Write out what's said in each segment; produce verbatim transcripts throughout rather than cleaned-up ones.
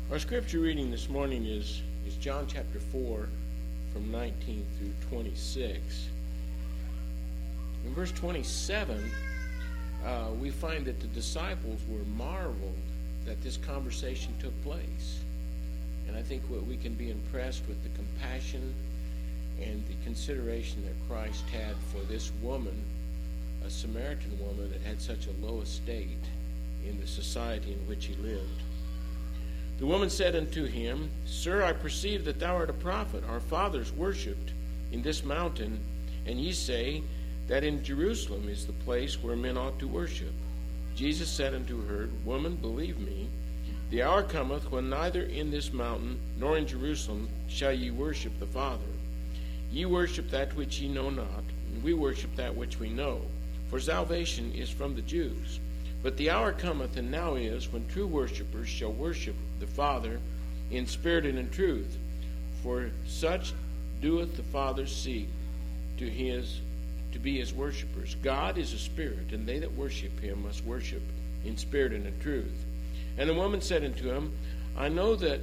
Our scripture reading this morning is, is John chapter four, from nineteen through twenty-six. In verse twenty-seven, uh, we find that the disciples were marveled that this conversation took place. And I think what we can be impressed with the compassion and the consideration that Christ had for this woman, a Samaritan woman that had such a low estate in the society in which he lived. The woman said unto him, Sir, I perceive that thou art a prophet. Our fathers worshipped in this mountain, and ye say that in Jerusalem is the place where men ought to worship. Jesus said unto her, Woman, believe me, the hour cometh when neither in this mountain nor in Jerusalem shall ye worship the Father. Ye worship that which ye know not, and we worship that which we know. For salvation is from the Jews. But the hour cometh, and now is, when true worshippers shall worship the Father in spirit and in truth. For such doeth the Father seek to his to be his worshippers. God is a spirit, and they that worship him must worship in spirit and in truth. And the woman said unto him, I know that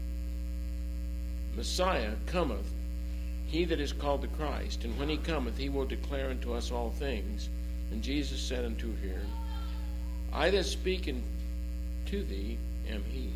Messiah cometh, he that is called the Christ, and when he cometh, he will declare unto us all things. And Jesus said unto her, I that speak to thee am he.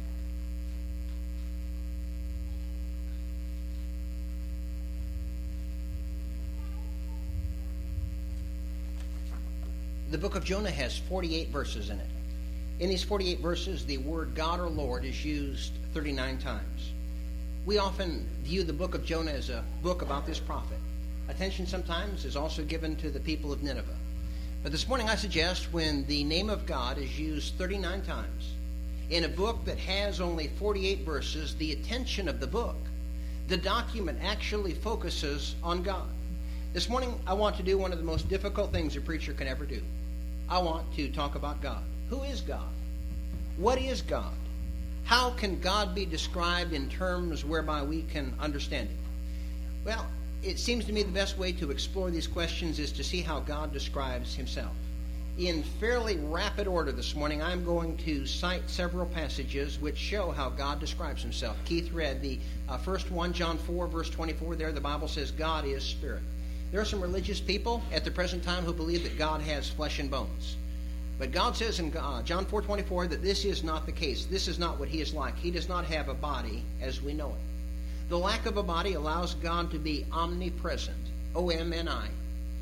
The book of Jonah has forty-eight verses in it. In these forty-eight verses, the word God or Lord is used thirty-nine times. We often view the book of Jonah as a book about this prophet. Attention sometimes is also given to the people of Nineveh. But this morning I suggest when the name of God is used thirty-nine times in a book that has only forty-eight verses, the attention of the book, the document actually focuses on God. This morning I want to do one of the most difficult things a preacher can ever do. I want to talk about God. Who is God? What is God? How can God be described in terms whereby we can understand it? Well, it seems to me the best way to explore these questions is to see how God describes himself. In fairly rapid order this morning, I'm going to cite several passages which show how God describes himself. Keith read the uh, first one, John four, verse twenty-four. There the Bible says God is spirit. There are some religious people at the present time who believe that God has flesh and bones. But God says in uh, John four twenty-four that this is not the case. This is not what he is like. He does not have a body as we know it. The lack of a body allows God to be omnipresent. O M N I.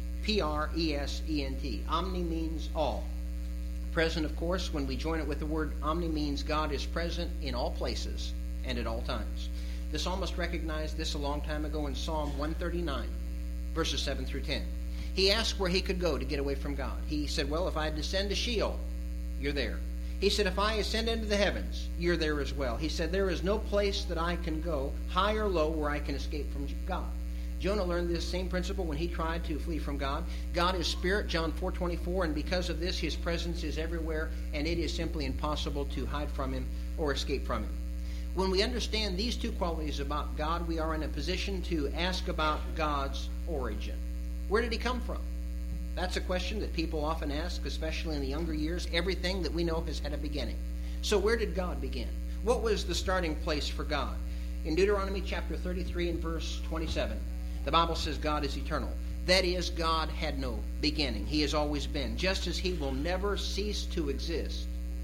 P R E S E N T. Omni means all. Present, of course, when we join it with the word omni, means God is present in all places and at all times. The psalmist recognized this a long time ago in Psalm one thirty-nine, verses seven through ten. He asked where he could go to get away from God. He said, well, if I descend to Sheol, you're there. He said, if I ascend into the heavens, you're there as well. He said, there is no place that I can go, high or low, where I can escape from God. Jonah learned this same principle when he tried to flee from God. God is spirit, John four twenty-four, and because of this, his presence is everywhere, and it is simply impossible to hide from him or escape from him. When we understand these two qualities about God, we are in a position to ask about God's origin. Where did he come from? That's a question that people often ask, especially in the younger years. Everything that we know has had a beginning. So where did God begin? What was the starting place for God? In Deuteronomy chapter thirty-three and verse twenty-seven, the Bible says God is eternal. That is, God had no beginning. He has always been. Just as he will never cease to exist,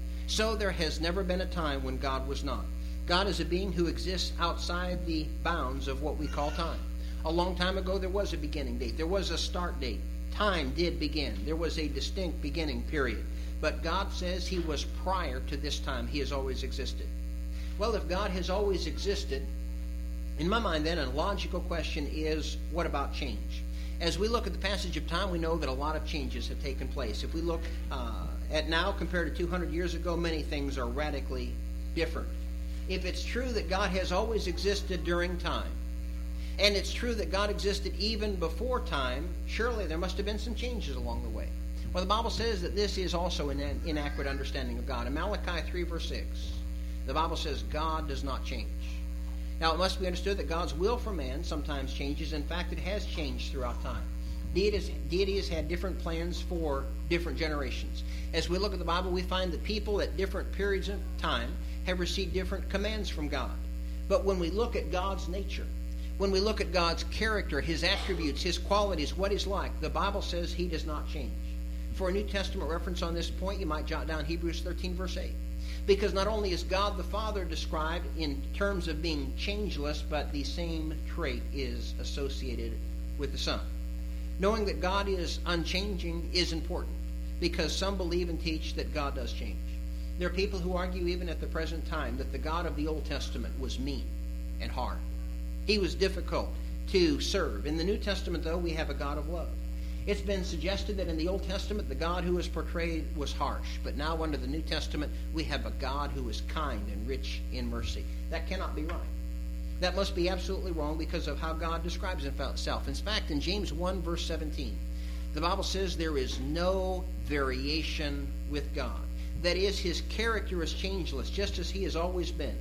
so there has never been a time when God was not. God is a being who exists outside the bounds of what we call time. A long time ago, there was a beginning date. There was a start date. Time did begin. There was a distinct beginning period. But God says he was prior to this time. He has always existed. Well, if God has always existed, in my mind then, a logical question is, what about change? As we look at the passage of time, we know that a lot of changes have taken place. If we look uh, at now compared to two hundred years ago, many things are radically different. If it's true that God has always existed during time, and it's true that God existed even before time, surely there must have been some changes along the way. Well, the Bible says that this is also an inaccurate understanding of God. In Malachi three, verse six, the Bible says God does not change. Now, it must be understood that God's will for man sometimes changes. In fact, it has changed throughout time. Deity, deity has had different plans for different generations. As we look at the Bible, we find that people at different periods of time have received different commands from God. But when we look at God's nature, when we look at God's character, His attributes, His qualities, what He's like, the Bible says He does not change. For a New Testament reference on this point, you might jot down Hebrews thirteen, verse eight. Because not only is God the Father described in terms of being changeless, but the same trait is associated with the Son. Knowing that God is unchanging is important, because some believe and teach that God does change. There are people who argue even at the present time that the God of the Old Testament was mean and hard. He was difficult to serve. In the New Testament, though, we have a God of love. It's been suggested that in the Old Testament, the God who was portrayed was harsh. But now under the New Testament, we have a God who is kind and rich in mercy. That cannot be right. That must be absolutely wrong because of how God describes Himself. In fact, in James one, verse seventeen, the Bible says there is no variation with God. That is, His character is changeless, just as He has always been.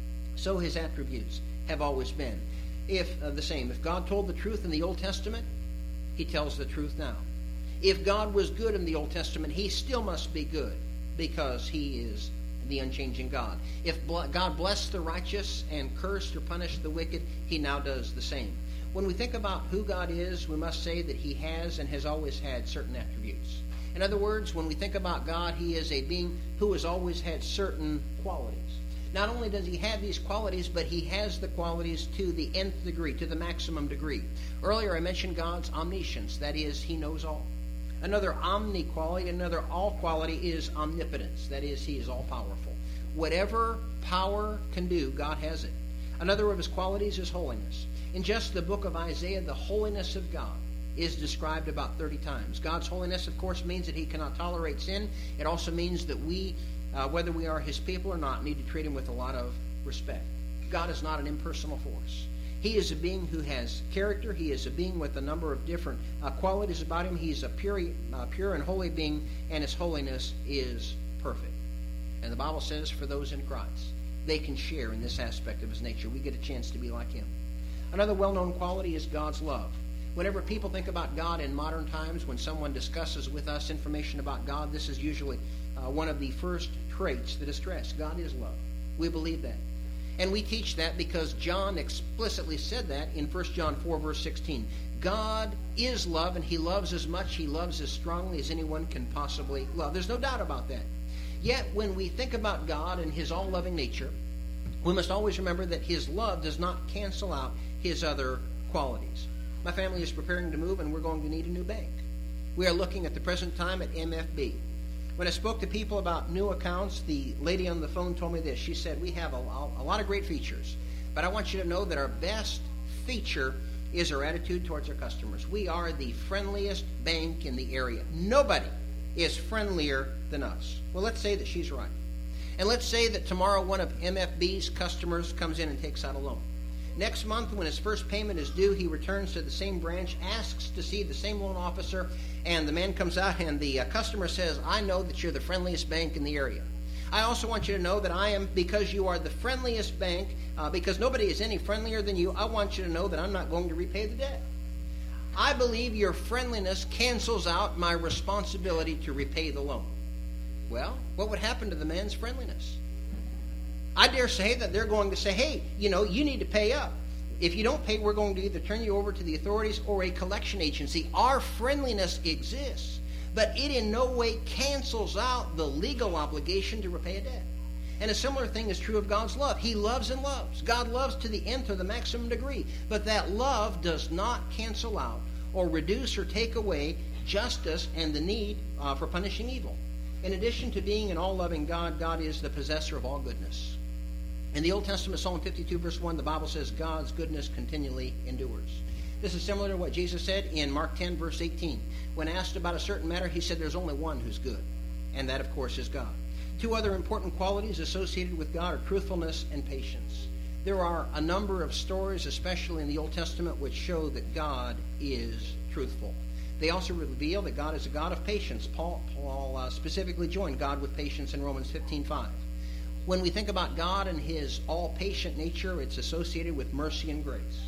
So His attributes have always been. If uh, the same. If God told the truth in the Old Testament, He tells the truth now. If God was good in the Old Testament, He still must be good because He is the unchanging God. If God blessed the righteous and cursed or punished the wicked, He now does the same. When we think about who God is, we must say that He has and has always had certain attributes. In other words, when we think about God, He is a being who has always had certain qualities. Not only does He have these qualities, but He has the qualities to the nth degree, to the maximum degree. Earlier I mentioned God's omniscience. That is, He knows all. Another omni quality, another all quality is omnipotence. That is, He is all powerful. Whatever power can do, God has it. Another of His qualities is holiness. In just the book of Isaiah, the holiness of God is described about thirty times. God's holiness, of course, means that He cannot tolerate sin. It also means that we, uh, whether we are His people or not, need to treat Him with a lot of respect. God is not an impersonal force. He is a being who has character. He is a being with a number of different uh, qualities about Him. He's a pure, uh, pure and holy being, and His holiness is perfect. And the Bible says for those in Christ, they can share in this aspect of His nature. We get a chance to be like Him. Another well-known quality is God's love. Whenever people think about God in modern times, when someone discusses with us information about God, this is usually uh, one of the first traits that is stressed. God is love. We believe that. And we teach that because John explicitly said that in First John four, verse sixteen. God is love, and He loves as much, He loves as strongly as anyone can possibly love. There's no doubt about that. Yet, when we think about God and His all-loving nature, we must always remember that His love does not cancel out His other qualities. My family is preparing to move, and we're going to need a new bank. We are looking at the present time at M F B. When I spoke to people about new accounts, the lady on the phone told me this. She said, we have a, a lot of great features, but I want you to know that our best feature is our attitude towards our customers. We are the friendliest bank in the area. Nobody is friendlier than us. Well, let's say that she's right. And let's say that tomorrow one of M F B's customers comes in and takes out a loan. Next month, when his first payment is due, he returns to the same branch, asks to see the same loan officer, and the man comes out and the uh, customer says, I know that you're the friendliest bank in the area. I also want you to know that I am, because you are the friendliest bank, uh, because nobody is any friendlier than you, I want you to know that I'm not going to repay the debt. I believe your friendliness cancels out my responsibility to repay the loan. Well, what would happen to the man's friendliness? I dare say that they're going to say, hey, you know, you need to pay up. If you don't pay, we're going to either turn you over to the authorities or a collection agency. Our friendliness exists, but it in no way cancels out the legal obligation to repay a debt. And a similar thing is true of God's love. He loves and loves. God loves to the nth or the maximum degree. But that love does not cancel out or reduce or take away justice and the need uh, for punishing evil. In addition to being an all-loving God, God is the possessor of all goodness. In the Old Testament, Psalm fifty-two, verse one, the Bible says, God's goodness continually endures. This is similar to what Jesus said in Mark ten, verse eighteen. When asked about a certain matter, He said there's only one who's good, and that, of course, is God. Two other important qualities associated with God are truthfulness and patience. There are a number of stories, especially in the Old Testament, which show that God is truthful. They also reveal that God is a God of patience. Paul, Paul uh, specifically joined God with patience in Romans fifteen five. When we think about God and His all-patient nature, it's associated with mercy and grace.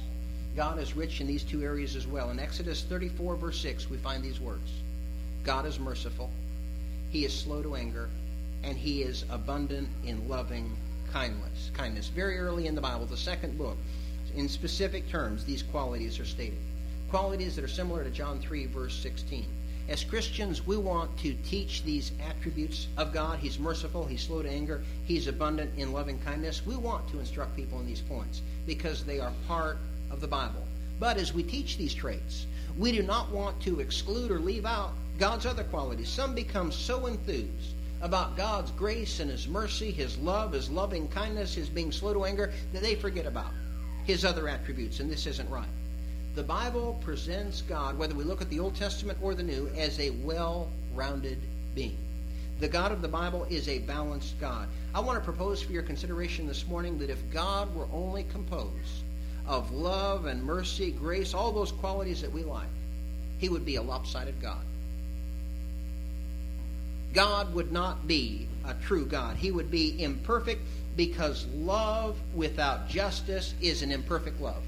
God is rich in these two areas as well. In Exodus thirty-four, verse six, we find these words. God is merciful, he is slow to anger, and he is abundant in loving kindness. Kindness. Very early in the Bible, the second book, in specific terms, these qualities are stated. Qualities that are similar to John three, verse sixteen. As Christians, we want to teach these attributes of God. He's merciful, he's slow to anger, he's abundant in loving kindness. We want to instruct people in these points because they are part of the Bible. But as we teach these traits, we do not want to exclude or leave out God's other qualities. Some become so enthused about God's grace and his mercy, his love, his loving kindness, his being slow to anger, that they forget about his other attributes, and this isn't right. The Bible presents God, whether we look at the Old Testament or the New, as a well-rounded being. The God of the Bible is a balanced God. I want to propose for your consideration this morning that if God were only composed of love and mercy, grace, all those qualities that we like, he would be a lopsided God. God would not be a true God. He would be imperfect because love without justice is an imperfect love.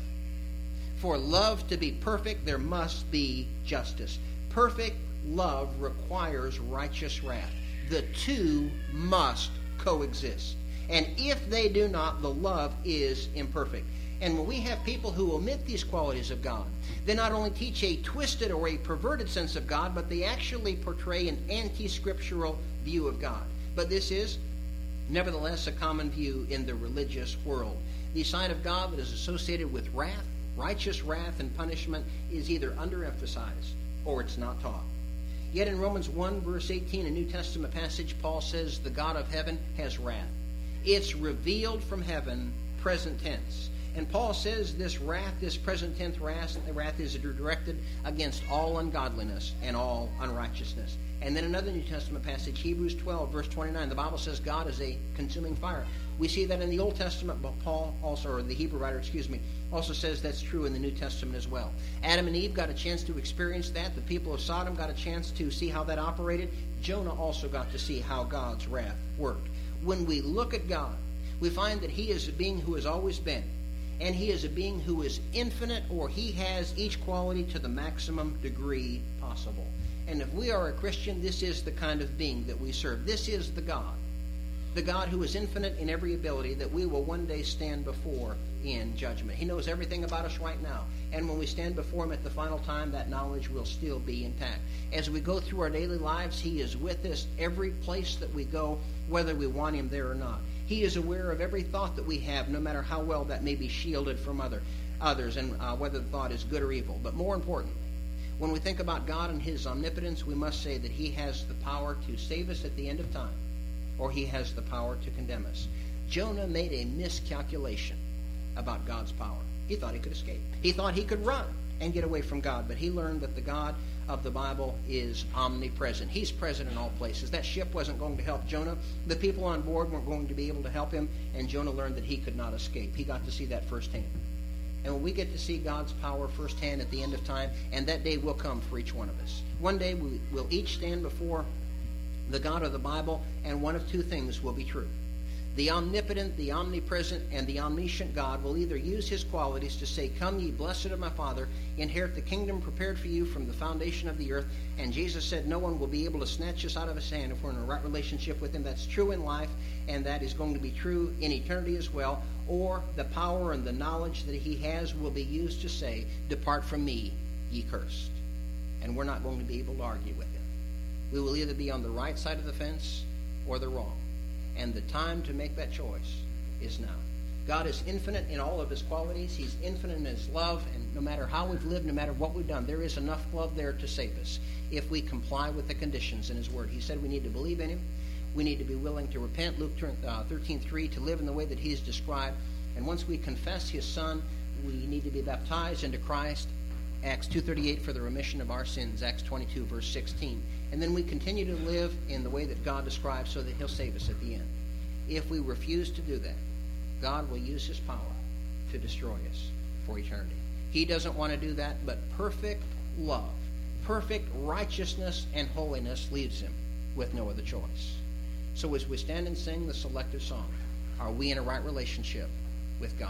For love to be perfect, there must be justice. Perfect love requires righteous wrath. The two must coexist. And if they do not, the love is imperfect. And when we have people who omit these qualities of God, they not only teach a twisted or a perverted sense of God, but they actually portray an anti-scriptural view of God. But this is, nevertheless, a common view in the religious world. The side of God that is associated with wrath, righteous wrath and punishment, is either underemphasized or it's not taught. Yet in Romans one, verse eighteen, a New Testament passage, Paul says the God of heaven has wrath. It's revealed from heaven, present tense. And Paul says this wrath, this present tense wrath, the wrath is directed against all ungodliness and all unrighteousness. And then another New Testament passage, Hebrews twelve, verse twenty-nine, the Bible says God is a consuming fire. We see that in the Old Testament, but Paul also, or the Hebrew writer, excuse me, also says that's true in the New Testament as well. Adam and Eve got a chance to experience that. The people of Sodom got a chance to see how that operated. Jonah also got to see how God's wrath worked. When we look at God, we find that he is a being who has always been. And he is a being who is infinite, or he has each quality to the maximum degree possible. And if we are a Christian, this is the kind of being that we serve. This is the God. The God who is infinite in every ability that we will one day stand before in judgment. He knows everything about us right now. And when we stand before him at the final time, that knowledge will still be intact. As we go through our daily lives, he is with us every place that we go, whether we want him there or not. He is aware of every thought that we have, no matter how well that may be shielded from other, others, and uh, whether the thought is good or evil. But more important, when we think about God and his omnipotence, we must say that he has the power to save us at the end of time, or he has the power to condemn us. Jonah made a miscalculation about God's power. He thought he could escape. He thought he could run and get away from God, but he learned that the God of the Bible is omnipresent. He's present in all places. That ship wasn't going to help Jonah. The people on board weren't going to be able to help him, and Jonah learned that he could not escape. He got to see that firsthand. And when we get to see God's power firsthand at the end of time, and that day will come for each one of us. One day we will each stand before the God of the Bible, and one of two things will be true. The omnipotent, the omnipresent, and the omniscient God will either use his qualities to say, "Come ye blessed of my Father, inherit the kingdom prepared for you from the foundation of the earth." And Jesus said no one will be able to snatch us out of his hand if we're in a right relationship with him. That's true in life, and that is going to be true in eternity as well. Or the power and the knowledge that he has will be used to say, "Depart from me, ye cursed." And we're not going to be able to argue with him. We will either be on the right side of the fence or the wrong. And the time to make that choice is now. God is infinite in all of his qualities. He's infinite in his love. And no matter how we've lived, no matter what we've done, there is enough love there to save us if we comply with the conditions in his word. He said we need to believe in him. We need to be willing to repent, Luke thirteen three, to live in the way that he's described. And once we confess his son, we need to be baptized into Christ. Acts two thirty-eight, for the remission of our sins. Acts twenty-two, verse sixteen. And then we continue to live in the way that God describes so that he'll save us at the end. If we refuse to do that, God will use his power to destroy us for eternity. He doesn't want to do that, but perfect love, perfect righteousness and holiness leaves him with no other choice. So as we stand and sing the selected song, are we in a right relationship with God?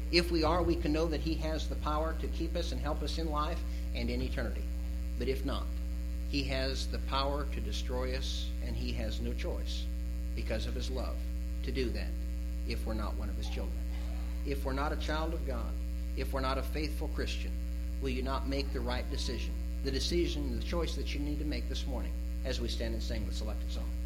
If we are, we can know that he has the power to keep us and help us in life and in eternity. But if not, he has the power to destroy us, and he has no choice because of his love to do that if we're not one of his children. If we're not a child of God, if we're not a faithful Christian, will you not make the right decision? The decision, the choice that you need to make this morning as we stand and sing the selected song.